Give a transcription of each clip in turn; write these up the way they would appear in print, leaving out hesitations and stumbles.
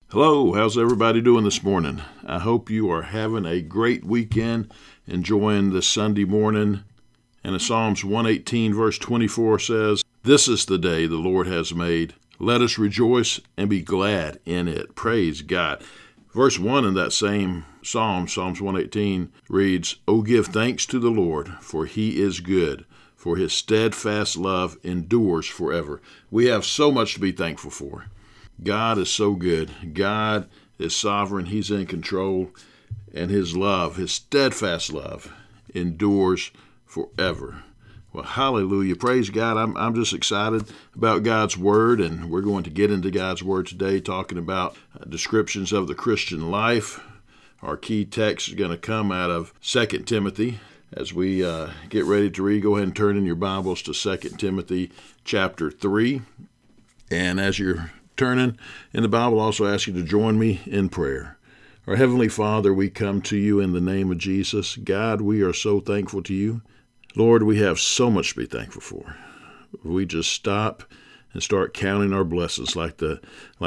Hello, how's everybody doing this morning? I hope you are having a great weekend, enjoying this Sunday morning. And Psalms 118 verse 24 says, "This is the day the Lord has made. Let us rejoice and be glad in it." Praise God. Verse 1 in that same Psalm, Psalms 118, reads, "Oh, give thanks to the Lord, for he is good, for his steadfast love endures forever." We have so much to be thankful for. God is so good. God is sovereign. He's in control. And his love, his steadfast love, endures forever. Well, hallelujah. Praise God. I'm just excited about God's Word, and we're going to get into God's Word today, talking about descriptions of the Christian life. Our key text is going to come out of 2 Timothy. As we get ready to read, go ahead and turn in your Bibles to 2 Timothy chapter 3. And as you're turning in the Bible, I'll also ask you to join me in prayer. Our Heavenly Father, we come to you in the name of Jesus. God, we are so thankful to you. Lord, we have so much to be thankful for. We just stop and start counting our blessings like the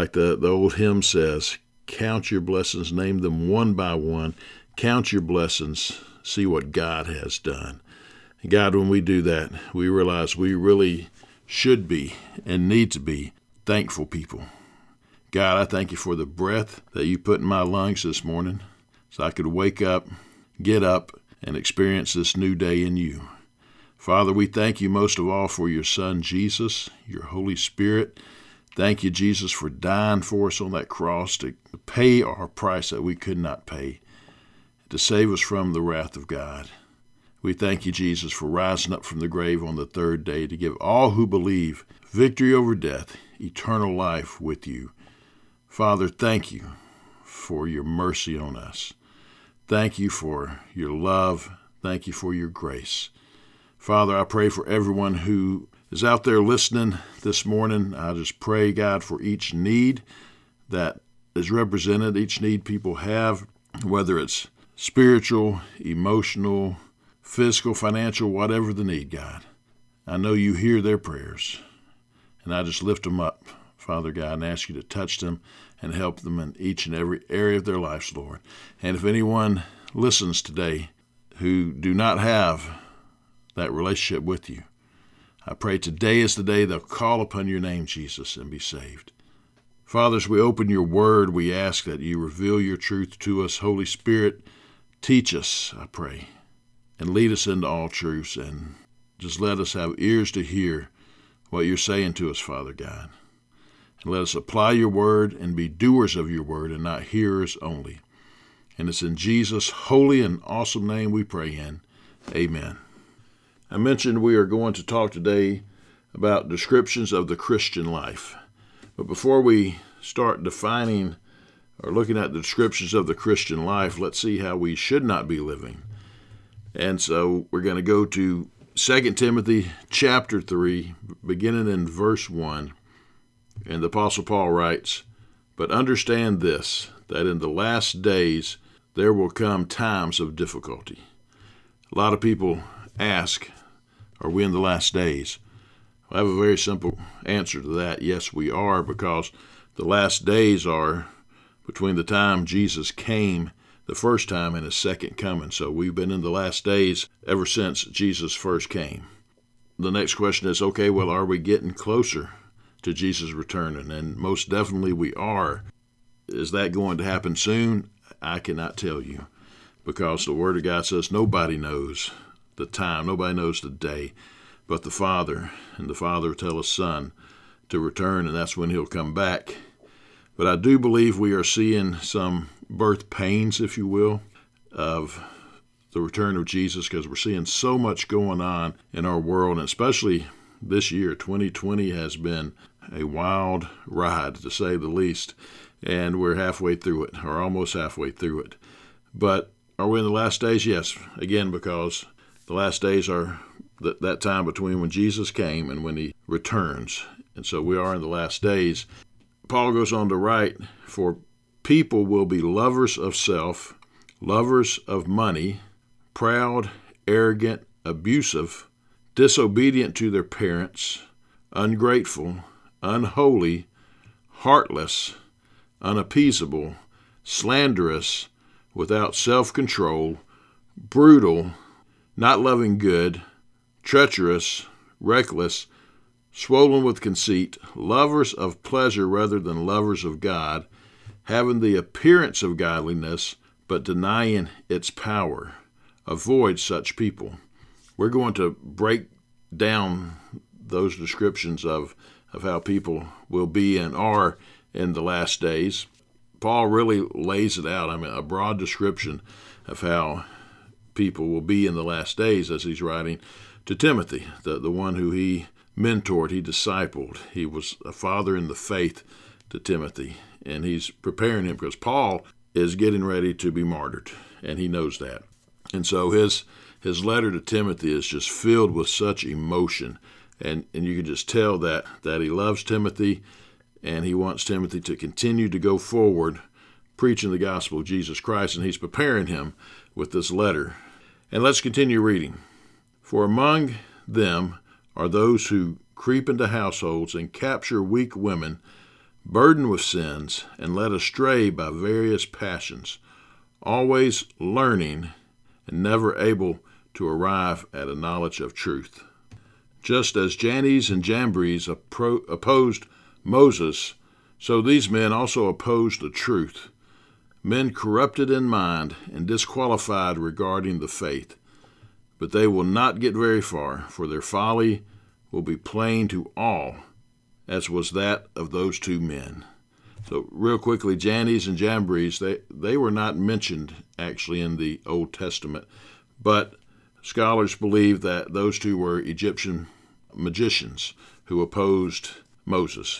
old hymn says, count your blessings, name them one by one. Count your blessings, see what God has done. And God, when we do that, we realize we really should be and need to be thankful people. God, I thank you for the breath that you put in my lungs this morning so I could wake up, get up, and experience this new day in you. Father, we thank you most of all for your Son, Jesus, your Holy Spirit. Thank you, Jesus, for dying for us on that cross to pay our price that we could not pay, to save us from the wrath of God. We thank you, Jesus, for rising up from the grave on the third day to give all who believe victory over death, eternal life with you. Father, thank you for your mercy on us. Thank you for your love. Thank you for your grace. Father, I pray for everyone who is out there listening this morning. I just pray, God, for each need that is represented, each need people have, whether it's spiritual, emotional, physical, financial, whatever the need, God. I know you hear their prayers, and I just lift them up, Father God, and ask you to touch them and help them in each and every area of their lives, Lord. And if anyone listens today who do not have that relationship with you, I pray today is the day they'll call upon your name, Jesus, and be saved. Father, as we open your word, we ask that you reveal your truth to us. Holy Spirit, teach us, I pray, and lead us into all truths, and just let us have ears to hear what you're saying to us, Father God. And let us apply your word and be doers of your word and not hearers only. And it's in Jesus' holy and awesome name we pray in. Amen. I mentioned we are going to talk today about descriptions of the Christian life. But before we start defining or looking at the descriptions of the Christian life, let's see how we should not be living. And so we're going to go to 2 Timothy chapter 3, beginning in verse 1. And the Apostle Paul writes, "But understand this, that in the last days there will come times of difficulty." A lot of people ask, are we in the last days? I have a very simple answer to that. Yes, we are, because the last days are between the time Jesus came the first time and his second coming. So we've been in the last days ever since Jesus first came. The next question is, okay, well, are we getting closer to Jesus returning? And most definitely we are. Is that going to happen soon? I cannot tell you, because the Word of God says nobody knows the time, nobody knows the day, but the Father, and the Father will tell his Son to return, and that's when he'll come back. But I do believe we are seeing some birth pains, if you will, of the return of Jesus, because we're seeing so much going on in our world, and especially this year. 2020 has been a wild ride, to say the least, and we're halfway through it, or almost halfway through it. But are we in the last days? Yes, again, because the last days are that time between when Jesus came and when he returns. And so we are in the last days. Paul goes on to write, "For people will be lovers of self, lovers of money, proud, arrogant, abusive, disobedient to their parents, ungrateful, unholy, heartless, unappeasable, slanderous, without self-control, brutal, not loving good, treacherous, reckless, swollen with conceit, lovers of pleasure rather than lovers of God, having the appearance of godliness, but denying its power. Avoid such people. We're going to break down those descriptions of how people will be and are in the last days. Paul really lays it out. A broad description of how people will be in the last days as he's writing to Timothy, the one who he mentored, he discipled. He was a father in the faith to Timothy, and he's preparing him because Paul is getting ready to be martyred, and he knows that. And so his letter to Timothy is just filled with such emotion, and you can just tell that he loves Timothy, and he wants Timothy to continue to go forward preaching the gospel of Jesus Christ, and he's preparing him with this letter. And let's continue reading. For among them are those who creep into households and capture weak women, burdened with sins, and led astray by various passions, always learning and never able to arrive at a knowledge of truth. Just as Jannes and Jambres opposed Moses, so these men also opposed the truth, men corrupted in mind and disqualified regarding the faith. But they will not get very far, for their folly will be plain to all, as was that of those two men. So real quickly, Jannes and Jambres, they were not mentioned actually in the Old Testament, but scholars believe that those two were Egyptian magicians who opposed Moses.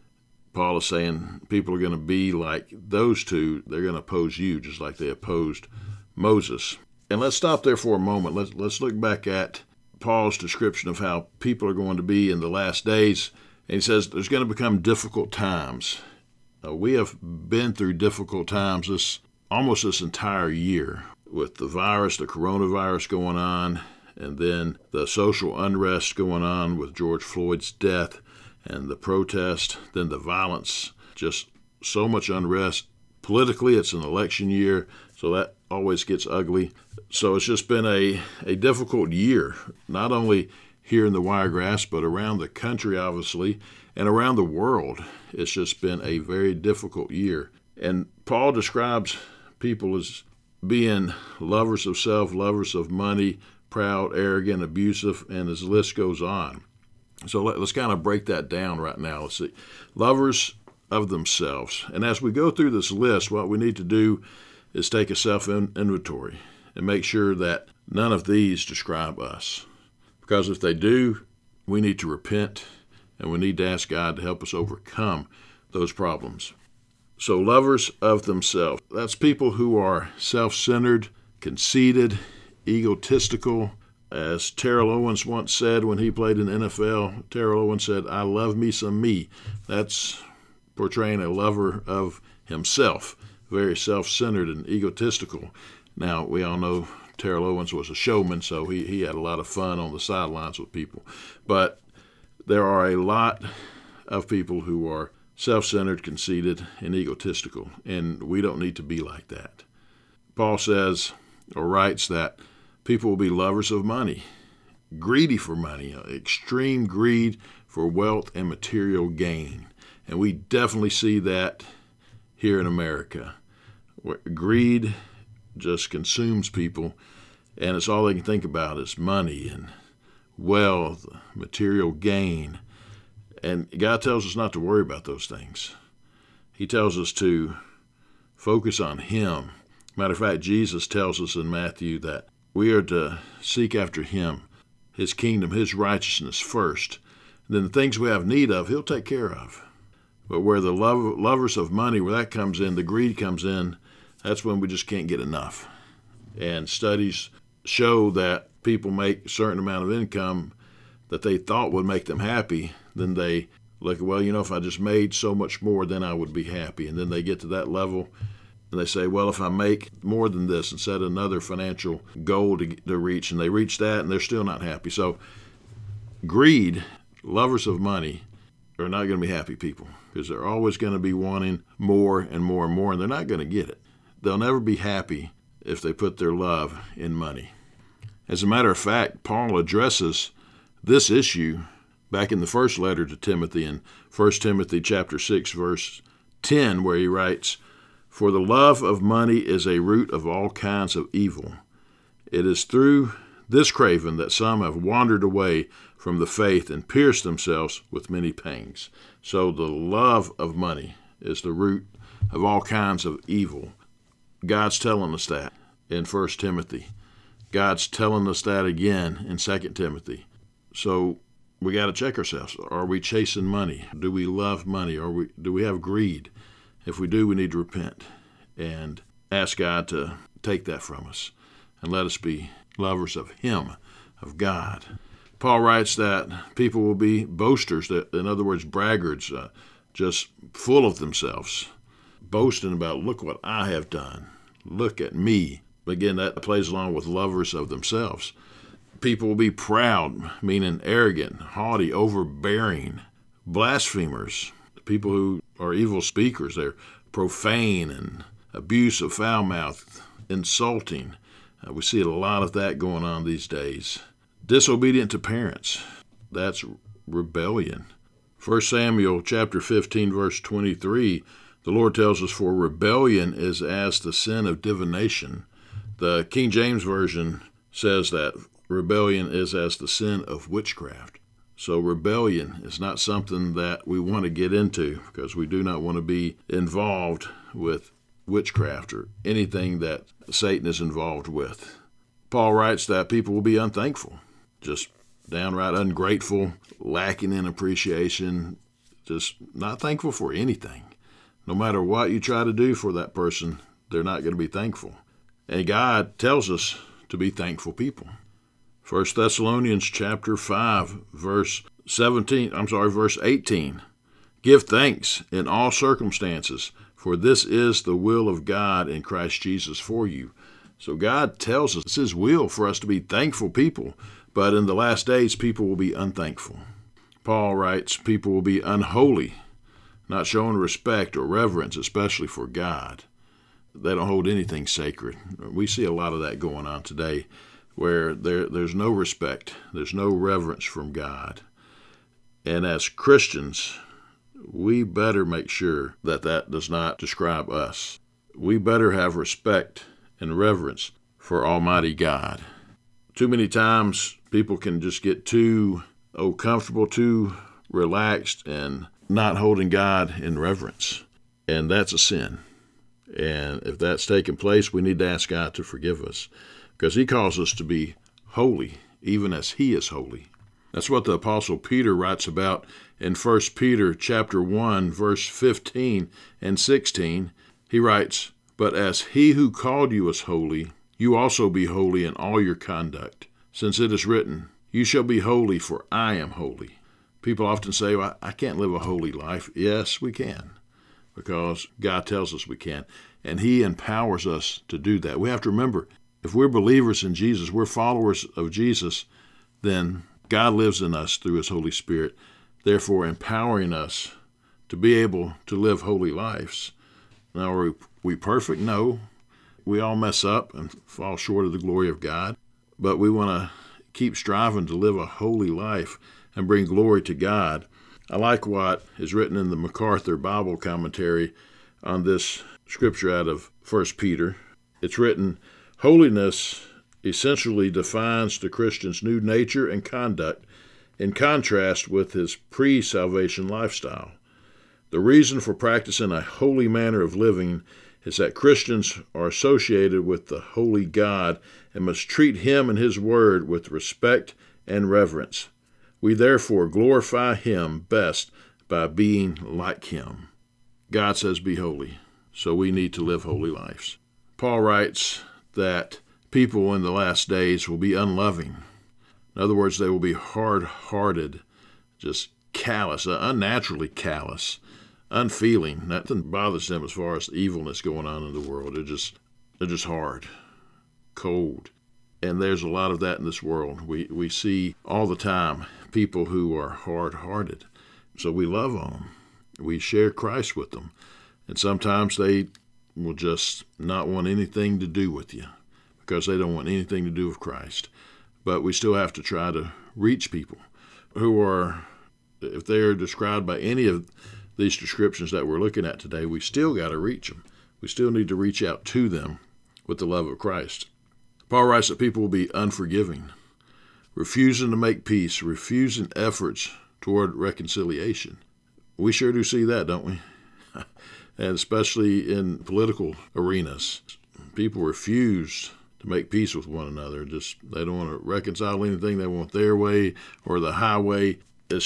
Paul is saying people are going to be like those two. They're going to oppose you just like they opposed Moses. And let's stop there for a moment. Let's look back at Paul's description of how people are going to be in the last days. And he says there's going to become difficult times. We have been through difficult times almost this entire year with the virus, the coronavirus going on, and then the social unrest going on with George Floyd's death and the protest, then the violence, just so much unrest. Politically, it's an election year, so that always gets ugly. So it's just been a difficult year, not only here in the Wiregrass, but around the country, obviously, and around the world. It's just been a very difficult year. And Paul describes people as being lovers of self, lovers of money, proud, arrogant, abusive, and his list goes on. So let's kind of break that down right now. Let's see. Lovers of themselves. And as we go through this list, what we need to do is take a self-inventory and make sure that none of these describe us. Because if they do, we need to repent and we need to ask God to help us overcome those problems. So lovers of themselves. That's people who are self-centered, conceited, egotistical. As Terrell Owens once said when he played in the NFL, Terrell Owens said, "I love me some me." That's portraying a lover of himself, very self-centered and egotistical. Now, we all know Terrell Owens was a showman, so he had a lot of fun on the sidelines with people. But there are a lot of people who are self-centered, conceited, and egotistical, and we don't need to be like that. Paul says, or writes, that people will be lovers of money, greedy for money, extreme greed for wealth and material gain. And we definitely see that here in America. Greed just consumes people, and it's all they can think about is money and wealth, material gain. And God tells us not to worry about those things. He tells us to focus on Him. Matter of fact, Jesus tells us in Matthew that we are to seek after Him, His kingdom, His righteousness first. And then the things we have need of, He'll take care of. But where the lovers of money, where that comes in, the greed comes in, that's when we just can't get enough. And studies show that people make a certain amount of income that they thought would make them happy. Then they look, well, if I just made so much more, then I would be happy. And then they get to that level, and they say, well, if I make more than this and set another financial goal to reach, and they reach that, and they're still not happy. So greed, lovers of money, are not going to be happy people. because they're always going to be wanting more and more and more, and they're not going to get it. They'll never be happy if they put their love in money. As a matter of fact, Paul addresses this issue back in the first letter to Timothy in 1 Timothy chapter 6, verse 10, where he writes, "For the love of money is a root of all kinds of evil. It is through this craving that some have wandered away from the faith and pierced themselves with many pangs." So the love of money is the root of all kinds of evil. God's telling us that in 1 Timothy. God's telling us that again in 2 Timothy. So we got to check ourselves. Are we chasing money? Do we love money? Do we have greed? If we do, we need to repent and ask God to take that from us and let us be lovers of Him, of God. Paul writes that people will be boasters, that, in other words, braggarts, just full of themselves, boasting about, look what I have done. Look at me. Again, that plays along with lovers of themselves. People will be proud, meaning arrogant, haughty, overbearing, blasphemers, people who are evil speakers. They're profane and abusive, foul mouth, insulting. We see a lot of that going on these days. Disobedient to parents. That's rebellion. 1 Samuel chapter 15, verse 23, the Lord tells us, "For rebellion is as the sin of divination." The King James Version says that rebellion is as the sin of witchcraft. So rebellion is not something that we want to get into, because we do not want to be involved with witchcraft or anything that Satan is involved with. Paul writes that people will be unthankful, just downright ungrateful, lacking in appreciation, just not thankful for anything. No matter what you try to do for that person, they're not going to be thankful. And God tells us to be thankful people. 1 Thessalonians chapter 5, verse 18. "Give thanks in all circumstances, for this is the will of God in Christ Jesus for you." So God tells us it's His will for us to be thankful people, but in the last days, people will be unthankful. Paul writes, people will be unholy, not showing respect or reverence, especially for God. They don't hold anything sacred. We see a lot of that going on today, where there's no respect, there's no reverence from God. And as Christians, we better make sure that that does not describe us. We better have respect and reverence for Almighty God. Too many times, people can just get too comfortable, too relaxed, and not holding God in reverence. And that's a sin. And if that's taking place, we need to ask God to forgive us, because He calls us to be holy, even as He is holy. That's what the Apostle Peter writes about in 1 Peter chapter 1, verse 15 and 16. He writes, "But as He who called you is holy, you also be holy in all your conduct, since it is written, 'You shall be holy, for I am holy.'" People often say, "Well, I can't live a holy life." Yes, we can, because God tells us we can, and He empowers us to do that. We have to remember, if we're believers in Jesus, we're followers of Jesus, then God lives in us through His Holy Spirit, therefore empowering us to be able to live holy lives. Now, are we perfect? No. We all mess up and fall short of the glory of God, but we want to keep striving to live a holy life and bring glory to God. I like what is written in the MacArthur Bible commentary on this scripture out of 1 Peter. It's written, "Holiness essentially defines the Christian's new nature and conduct in contrast with his pre-salvation lifestyle. The reason for practicing a holy manner of living is that Christians are associated with the holy God and must treat Him and His Word with respect and reverence. We therefore glorify Him best by being like Him." God says be holy, so we need to live holy lives. Paul writes that people in the last days will be unloving. In other words, they will be hard-hearted, just callous, unnaturally callous, unfeeling. Nothing bothers them as far as the evilness going on in the world. They're just hard, cold. And there's a lot of that in this world. We see all the time people who are hard-hearted. So we love on them. We share Christ with them. And sometimes they will just not want anything to do with you because they don't want anything to do with Christ. But we still have to try to reach people who are, if they are described by any of these descriptions that we're looking at today, we still got to reach them. We still need to reach out to them with the love of Christ. Paul writes that people will be unforgiving, refusing to make peace, refusing efforts toward reconciliation. We sure do see that, don't we? And especially in political arenas, people refuse to make peace with one another. Just they don't want to reconcile anything. They want their way or the highway.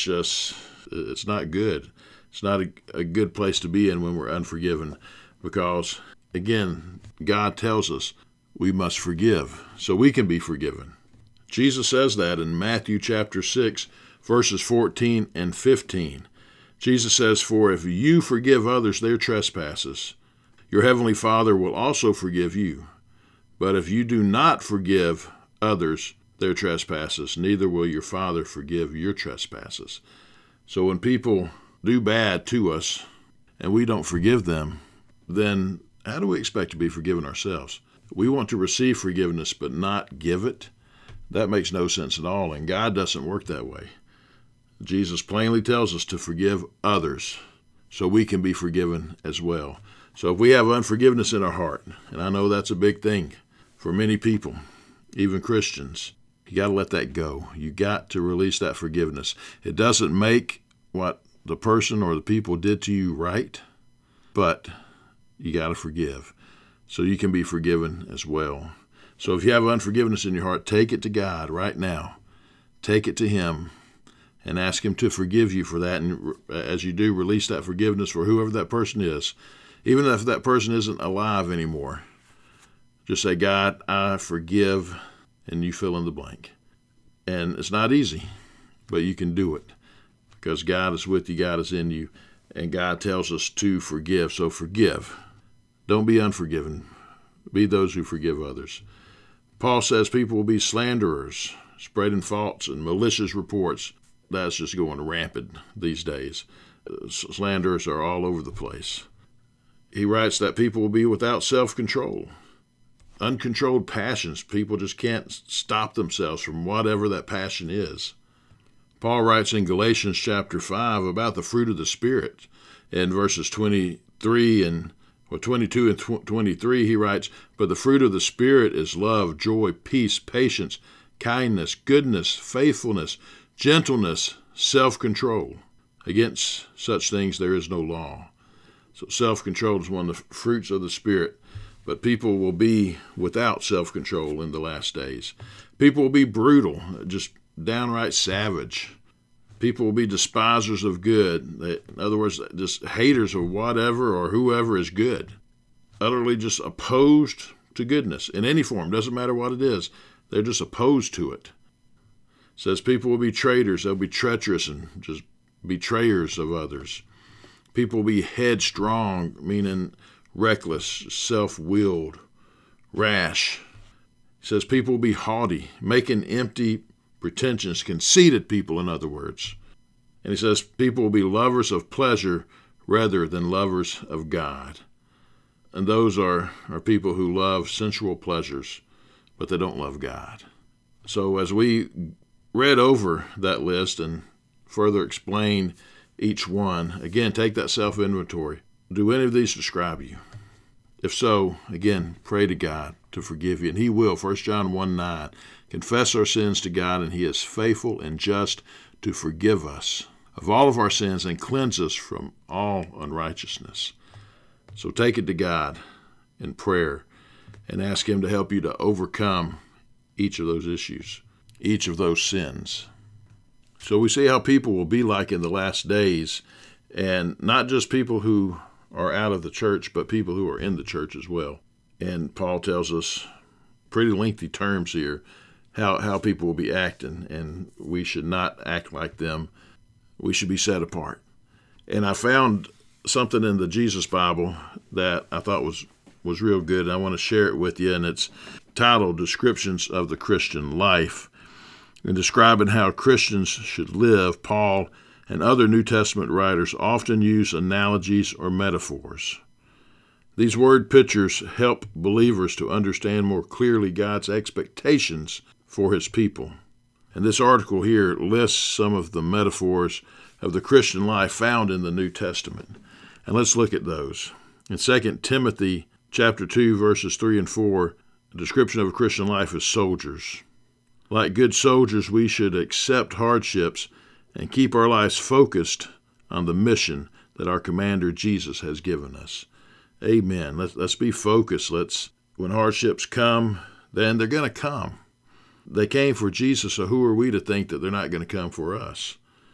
It's not good. It's not a good place to be in when we're unforgiven, because, again, God tells us we must forgive so we can be forgiven. Jesus says that in Matthew chapter 6, verses 14 and 15. Jesus says, "For if you forgive others their trespasses, your heavenly Father will also forgive you. But if you do not forgive others their trespasses, neither will your Father forgive your trespasses." So when people do bad to us and we don't forgive them, then how do we expect to be forgiven ourselves? We want to receive forgiveness but not give it. That makes no sense at all, and God doesn't work that way. Jesus plainly tells us to forgive others so we can be forgiven as well. So if we have unforgiveness in our heart, and I know that's a big thing for many people, even Christians, you got to let that go. You got to release that forgiveness. It doesn't make what the person or the people did to you right, but you got to forgive so you can be forgiven as well. So if you have unforgiveness in your heart, take it to God right now. Take it to Him and ask Him to forgive you for that. And as you do, release that forgiveness for whoever that person is. Even if that person isn't alive anymore, just say, "God, I forgive," and you fill in the blank. And it's not easy, but you can do it because God is with you, God is in you, and God tells us to forgive. So forgive. Don't be unforgiven. Be those who forgive others. Paul says people will be slanderers, spreading false and malicious reports. That's just going rampant these days. Slanderers are all over the place. He writes that people will be without self-control. Uncontrolled passions. People just can't stop themselves from whatever that passion is. Paul writes in Galatians chapter 5 about the fruit of the Spirit. In verses 22 and 23, he writes, "But the fruit of the Spirit is love, joy, peace, patience, kindness, goodness, faithfulness, gentleness, self-control. Against such things there is no law." So self-control is one of the fruits of the Spirit. But people will be without self-control in the last days. People will be brutal, just downright savage. People will be despisers of good. In other words, just haters of whatever or whoever is good. Utterly just opposed to goodness in any form. Doesn't matter what it is. They're just opposed to it. It says people will be traitors. They'll be treacherous and just betrayers of others. People will be headstrong, meaning reckless, self-willed, rash. He says people will be haughty, making empty pretensions, conceited people, in other words. And he says people will be lovers of pleasure rather than lovers of God. And those are people who love sensual pleasures, but they don't love God. So as we read over that list and further explain each one, again, take that self-inventory. Do any of these describe you? If so, again, pray to God to forgive you, and He will. 1 John 1:9, confess our sins to God, and He is faithful and just to forgive us of all of our sins and cleanse us from all unrighteousness. So take it to God in prayer and ask Him to help you to overcome each of those issues, each of those sins. So we see how people will be like in the last days, and not just people who are out of the church, but people who are in the church as well. And Paul tells us pretty lengthy terms here how people will be acting, and we should not act like them. We should be set apart. And I found something in the Jesus Bible that I thought was real good, and I want to share it with you, and it's titled Descriptions of the Christian Life. In describing how Christians should live, Paul and other New Testament writers often use analogies or metaphors. These word pictures help believers to understand more clearly God's expectations for his people. And this article here lists some of the metaphors of the Christian life found in the New Testament. And let's look at those. In 2 Timothy chapter 2, verses 3 and 4, the description of a Christian life is soldiers. Like good soldiers, we should accept hardships and keep our lives focused on the mission that our commander Jesus has given us. Amen. Let's be focused. When hardships come, then they're going to come. They came for Jesus, so who are we to think that they're not going to come for us?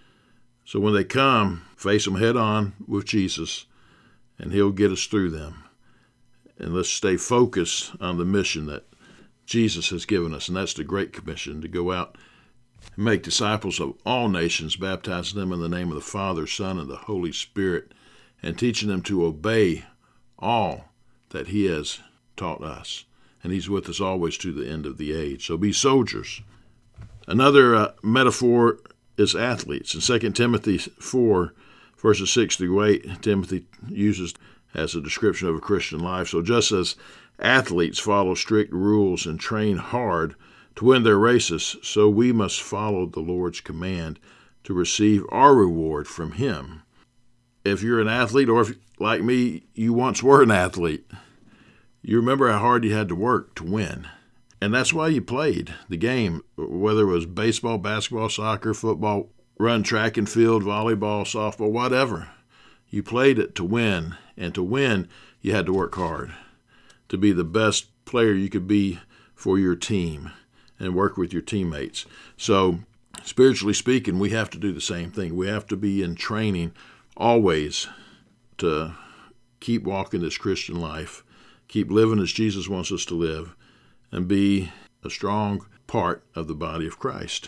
So when they come, face them head on with Jesus, and he'll get us through them. And let's stay focused on the mission that Jesus has given us, and that's the Great Commission, to go out and make disciples of all nations, baptizing them in the name of the Father, Son, and the Holy Spirit, and teaching them to obey all that he has taught us. And he's with us always to the end of the age. So be soldiers. Another metaphor is athletes. In 2 Timothy 4, verses 6 through 8, Timothy uses as a description of a Christian life. So just as athletes follow strict rules and train hard to win their races, so we must follow the Lord's command to receive our reward from him. If you're an athlete, or if, like me, you once were an athlete, you remember how hard you had to work to win. And that's why you played the game, whether it was baseball, basketball, soccer, football, run track and field, volleyball, softball, whatever. You played it to win, and to win, you had to work hard to be the best player you could be for your team and work with your teammates. So, spiritually speaking, we have to do the same thing. We have to be in training always to keep walking this Christian life, keep living as Jesus wants us to live, and be a strong part of the body of Christ.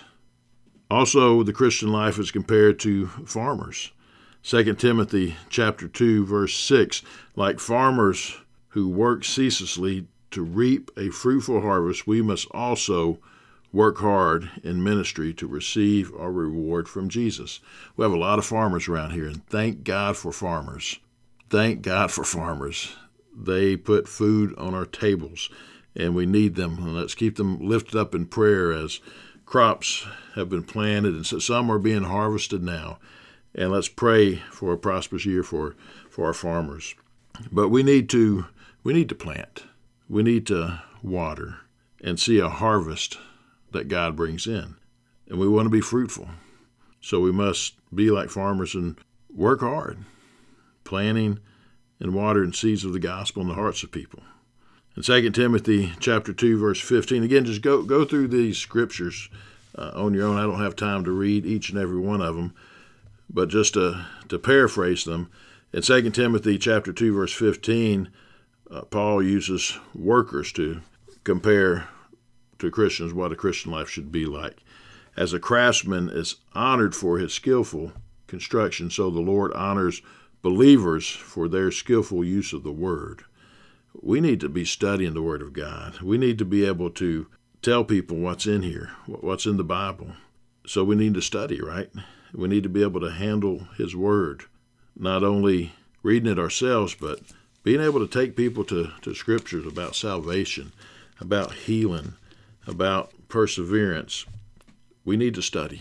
Also, the Christian life is compared to farmers. 2 Timothy chapter 2, verse 6, like farmers who work ceaselessly to reap a fruitful harvest, we must also work hard in ministry to receive our reward from Jesus. We have a lot of farmers around here, and thank God for farmers. Thank God for farmers. They put food on our tables, and we need them. And let's keep them lifted up in prayer as crops have been planted, and so some are being harvested now. And let's pray for a prosperous year for our farmers. But we need to plant. We need to water and see a harvest that God brings in. And we want to be fruitful. So we must be like farmers and work hard, planting and watering seeds of the gospel in the hearts of people. In 2 Timothy chapter 2, verse 15, again, just go through these scriptures on your own. I don't have time to read each and every one of them, but just to paraphrase them, in 2 Timothy chapter 2, verse 15, Paul uses workers to compare to Christians what a Christian life should be like. As a craftsman is honored for his skillful construction, so the Lord honors believers for their skillful use of the Word. We need to be studying the Word of God. We need to be able to tell people what's in here, what's in the Bible. So we need to study, right? We need to be able to handle His Word, not only reading it ourselves, but being able to take people to scriptures about salvation, about healing, about perseverance. We need to study.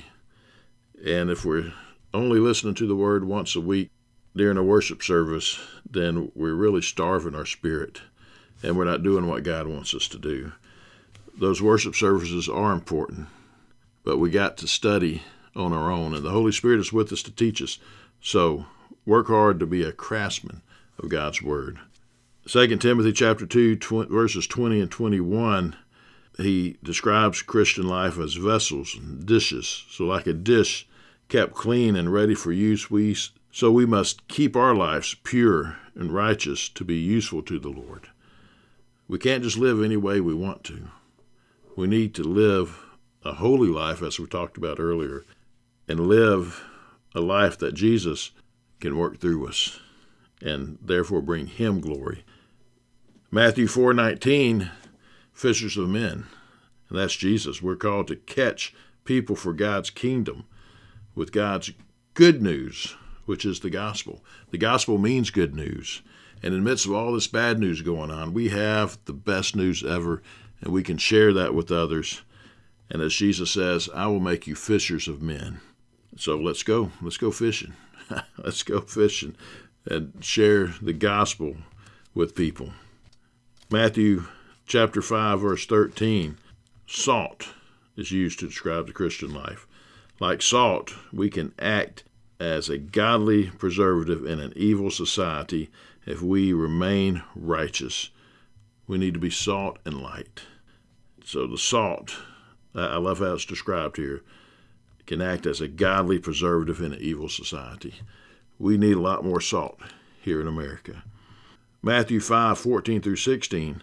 And if we're only listening to the Word once a week during a worship service, then we're really starving our spirit, and we're not doing what God wants us to do. Those worship services are important, but we got to study on our own, and the Holy Spirit is with us to teach us. So work hard to be a craftsman of God's Word. 2 Timothy chapter 2, verses 20 and 21, he describes Christian life as vessels and dishes. So like a dish kept clean and ready for use, so we must keep our lives pure and righteous to be useful to the Lord. We can't just live any way we want to. We need to live a holy life, as we talked about earlier, and live a life that Jesus can work through us and therefore bring Him glory. Matthew 4:19, fishers of men, and that's Jesus. We're called to catch people for God's kingdom with God's good news, which is the gospel. The gospel means good news. And in the midst of all this bad news going on, we have the best news ever, and we can share that with others. And as Jesus says, I will make you fishers of men. So let's go fishing. Let's go fishing and share the gospel with people. Matthew chapter 5, verse 13, salt is used to describe the Christian life. Like salt, we can act as a godly preservative in an evil society if we remain righteous. We need to be salt and light. So the salt, I love how it's described here, can act as a godly preservative in an evil society. We need a lot more salt here in America. Matthew 5:14 through 16,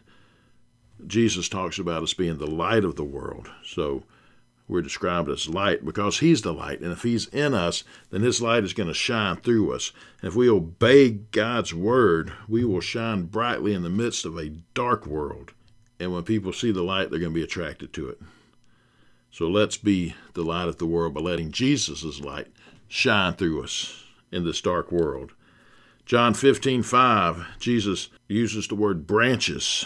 Jesus talks about us being the light of the world. So we're described as light because he's the light. And if he's in us, then his light is going to shine through us. And if we obey God's word, we will shine brightly in the midst of a dark world. And when people see the light, they're going to be attracted to it. So let's be the light of the world by letting Jesus' light shine through us in this dark world. John 15:5, Jesus uses the word branches.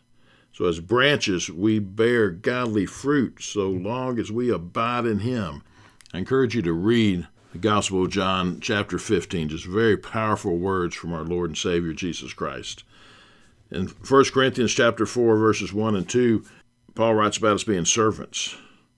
So as branches, we bear godly fruit so long as we abide in him. I encourage you to read the Gospel of John chapter 15, just very powerful words from our Lord and Savior Jesus Christ. In 1 Corinthians chapter 4, verses 1 and 2, Paul writes about us being servants.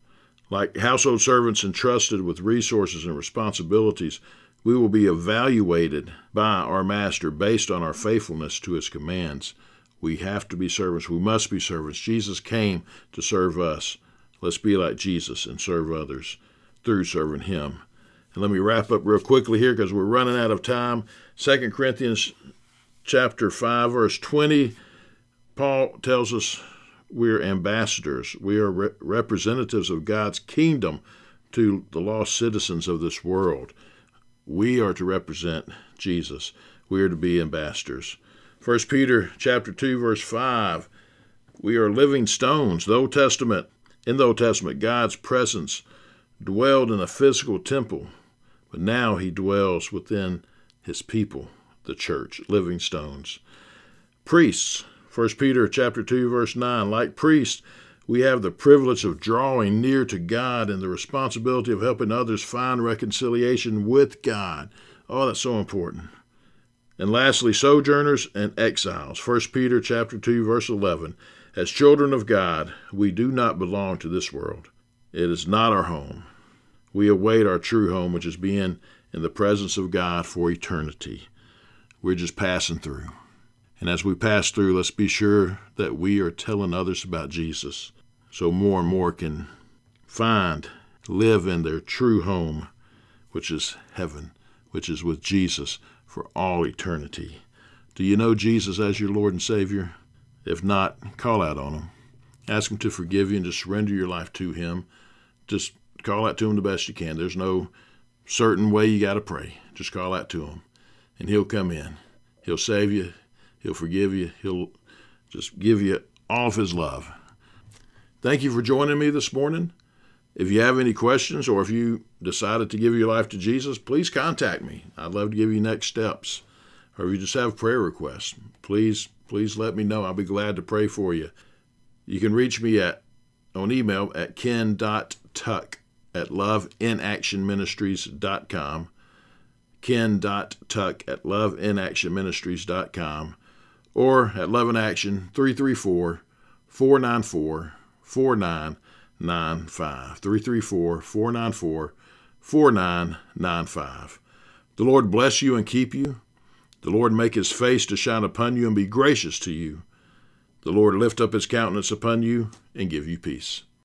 Like household servants entrusted with resources and responsibilities, we will be evaluated by our master based on our faithfulness to his commands. We have to be servants. We must be servants. Jesus came to serve us. Let's be like Jesus and serve others through serving him. And let me wrap up real quickly here because we're running out of time. 2 Corinthians chapter 5, verse 20, Paul tells us we're ambassadors. We are representatives of God's kingdom to the lost citizens of this world. We are to represent Jesus. We are to be ambassadors. 1 Peter chapter 2, verse 5, we are living stones. In the Old Testament, God's presence dwelled in a physical temple, but now he dwells within his people, the church, living stones. Priests, 1 Peter chapter 2, verse 9, like priests, we have the privilege of drawing near to God and the responsibility of helping others find reconciliation with God. Oh, that's so important. And lastly, sojourners and exiles. 1 Peter chapter 2, verse 11. As children of God, we do not belong to this world. It is not our home. We await our true home, which is being in the presence of God for eternity. We're just passing through. And as we pass through, let's be sure that we are telling others about Jesus so more and more can live in their true home, which is heaven, which is with Jesus for all eternity. Do you know Jesus as your Lord and Savior? If not, call out on him. Ask him to forgive you and just surrender your life to him. Just call out to him the best you can. There's no certain way you got to pray. Just call out to him, and he'll come in. He'll save you. He'll forgive you. He'll just give you all of his love. Thank you for joining me this morning. If you have any questions or if you decided to give your life to Jesus, please contact me. I'd love to give you next steps. Or if you just have prayer requests, please let me know. I'll be glad to pray for you. You can reach me on email at ken.tuck@loveinactionministries.com, ken.tuck@loveinactionministries.com, or at Love in Action 334-494-4995, 334-494-4995. The Lord bless you and keep you. The Lord make his face to shine upon you and be gracious to you. The Lord lift up his countenance upon you and give you peace.